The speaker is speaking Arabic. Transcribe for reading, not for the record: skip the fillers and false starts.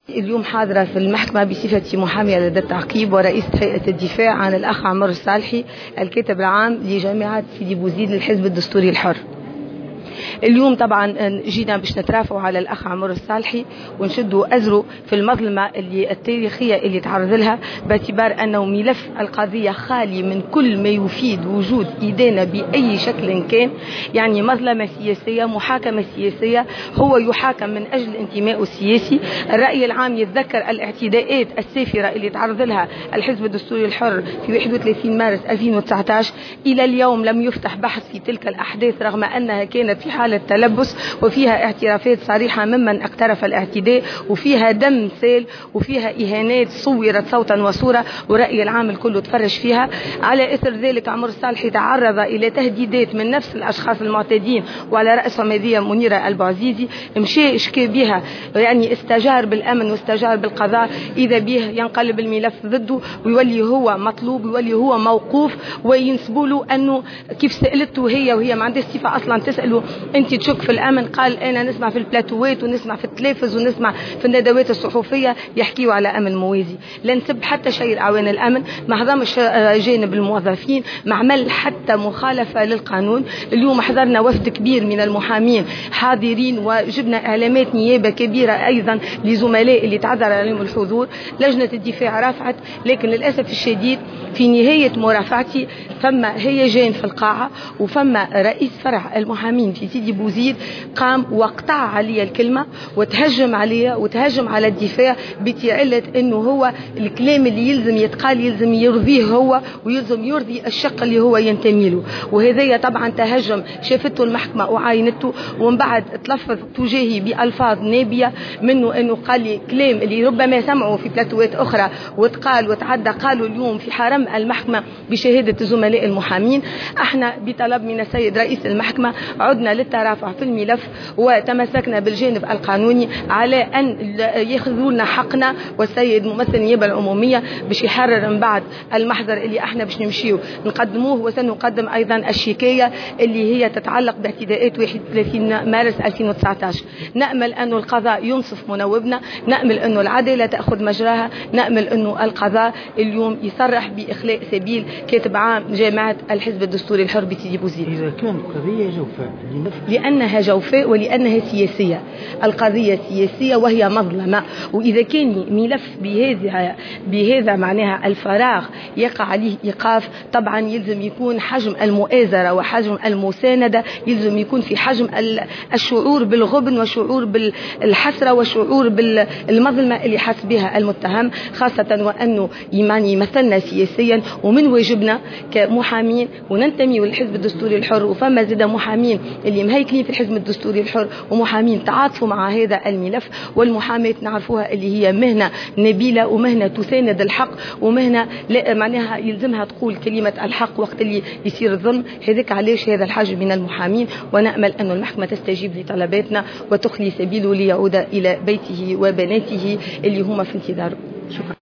اليوم حاضرة في المحكمة بصفتي محامية لدى التعقيب ورئيسة هيئة الدفاع عن الأخ عمر الصالحي الكاتب العام لجامعة سيدي بوزيد للحزب الدستوري الحر. اليوم طبعا جينا باش نترافعوا على الأخ عمر الصالحي ونشدوا أزره في المظلمة التاريخية اللي تعرض لها، باعتبار أنه ملف القضية خالي من كل ما يفيد وجود إدانة بأي شكل كان، يعني مظلمة سياسية، محاكمة سياسية، هو يحاكم من أجل انتمائه السياسي. الرأي العام يتذكر الاعتداءات السافرة اللي تعرض لها الحزب الدستوري الحر في 31 مارس 2019. إلى اليوم لم يفتح بحث في تلك الأحداث رغم أنها كانت في حالة تلبس وفيها اعترافات صريحة ممن اقترف الاعتداء، وفيها دم سيل، وفيها إهانات صورت صوتا وصورة، ورأي العام الكل تفرج فيها. على إثر ذلك عمر الصالحي تعرض إلى تهديدات من نفس الأشخاص المعتدين، وعلى رأسهم هذه منيرة البعزيزي، مشى اشكى بها، يعني استجار بالأمن واستجار بالقضاء، إذا به ينقلب الملف ضده ويولي هو مطلوب ويولي هو موقوف، وينسبوا له أنه كيف سألته هي وهي ما عندها صفة أصلا تسأله أنت تشك في الأمن، قال أنا نسمع في البلاتوات ونسمع في التلفز ونسمع في الندوات الصحفية يحكيوا على أمن موازي. لا نسب حتى شيء الأعوان الأمن، ما هضمش جانب الموظفين، ما عمل حتى مخالفة للقانون. اليوم حضرنا وفد كبير من المحامين حاضرين، وجبنا إعلامات نيابة كبيرة أيضا لزملاء اللي تعذر عليهم الحضور. لجنة الدفاع رافعت، لكن للأسف الشديد في نهاية مرافعتي فما هيجان في القاعة، وفما رئيس فرع المحامين في سيدي بوزيد قام وقطع علي الكلمة وتهجم عليا وتهجم على الدفاع بتعلة انه هو الكلام اللي يلزم يتقال يلزم يرضيه هو ويلزم يرضي الشق اللي هو ينتمي له. وهذا طبعا تهجم شافته المحكمة وعاينته، ومن بعد تلفظ تجاهي بألفاظ نابية منه انه قال لي كلام اللي ربما سمعوا في بلاتوات اخرى وتقال وتعدى، قالوا اليوم في حرم المحكمة بشهادة زملاء المحامين. احنا بطلب من السيد رئيس المحكمة عدنا للترافع في الملف وتمسكنا بالجانب القانوني على أن ياخذوا لنا حقنا، والسيد ممثل النيابة العمومية باش يحرر من بعد المحضر اللي احنا باش نمشيو نقدموه، وسنقدم أيضا الشكاية اللي هي تتعلق باعتداءات 31 مارس 2019. نأمل أن القضاء ينصف منوبنا، نأمل أن العدالة تأخذ مجراها، نأمل أن القضاء اليوم يصرح بإخلاء سبيل كاتب عام جامعة الحزب الدستوري الحر بسيدي بوزيد. إذا كانت قضية جوفاء لأنها جوفاء ولأنها سياسية، القضية سياسية وهي مظلمة، وإذا كان ملف بهذا معناها الفراغ يقع عليه إيقاف، طبعا يلزم يكون حجم المؤازرة وحجم المساندة، يلزم يكون في حجم الشعور بالغبن وشعور بالحسرة وشعور بالمظلمة اللي حس بها المتهم، خاصة وأنه يمثلنا سياسيا، ومن واجبنا كمحامين وننتمي للحزب الدستوري الحر، وفما زاد محامين اللي مهيكلين في الحزب الدستوري الحر ومحامين تعاطفوا مع هذا الملف. والمحاماة نعرفوها اللي هي مهنة نبيلة ومهنة تساند الحق ومهنة معناها يلزمها تقول كلمة الحق وقت اللي يصير الظلم. هذاك علاش هذا الحجم من المحامين، ونأمل أن المحكمة تستجيب لطلباتنا وتخلي سبيله ليعود إلى بيته وبناته اللي هما في انتظاره. شكرا.